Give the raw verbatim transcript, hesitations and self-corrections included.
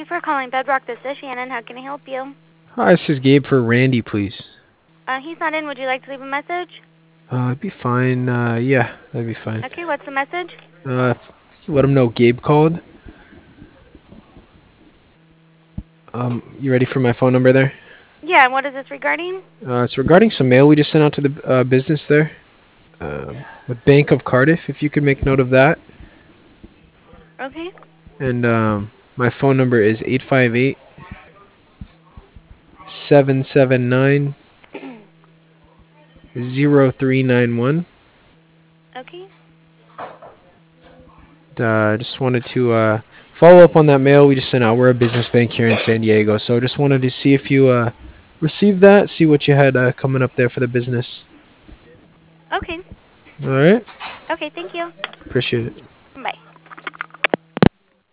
for calling Bedrock. This is Shannon. How can I help you? Hi, this is Gabe for Randy, please. Uh, he's not in. Would you like to leave a message? Uh, it'd be fine. Uh, yeah, that'd be fine. Okay, what's the message? Uh, let him know Gabe called. Um, you ready for my phone number there? Yeah, and what is this regarding? Uh, it's regarding some mail we just sent out to the uh, business there. Um, with Bank of Cardiff, if you could make note of that. Okay. And um, my phone number is eight five eight, seven seven nine, zero three nine one. Okay. Uh, just wanted to uh, follow up on that mail we just sent out. We're a business bank here in San Diego, so just wanted to see if you uh, received that, see what you had uh, coming up there for the business. Okay. All right, Okay, thank you. appreciate it.